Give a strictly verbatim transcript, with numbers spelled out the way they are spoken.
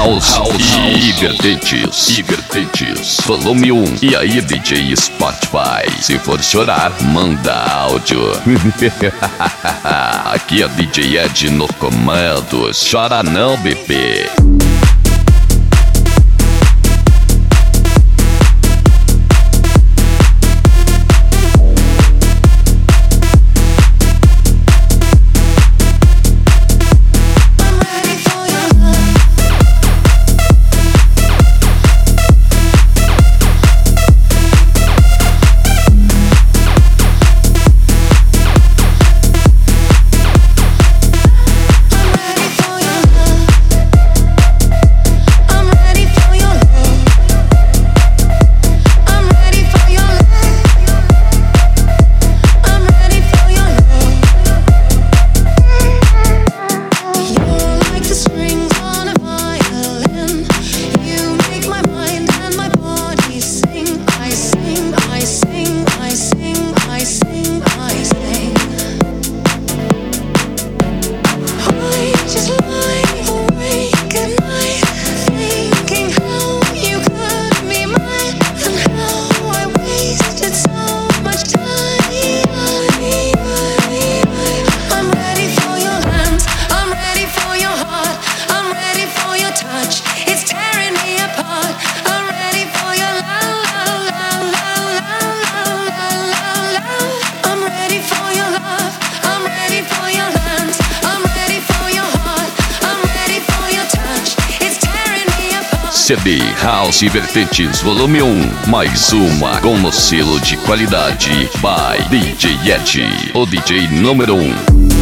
House, House e vertentes, e vertentes, volume um. E aí, D J Spotify, se for chorar, manda áudio. Aqui é D J Ed no comando, chora não, bebê. C D House e Vertentes Volume um, mais uma com o selo de qualidade by D J Ed, o D J número um.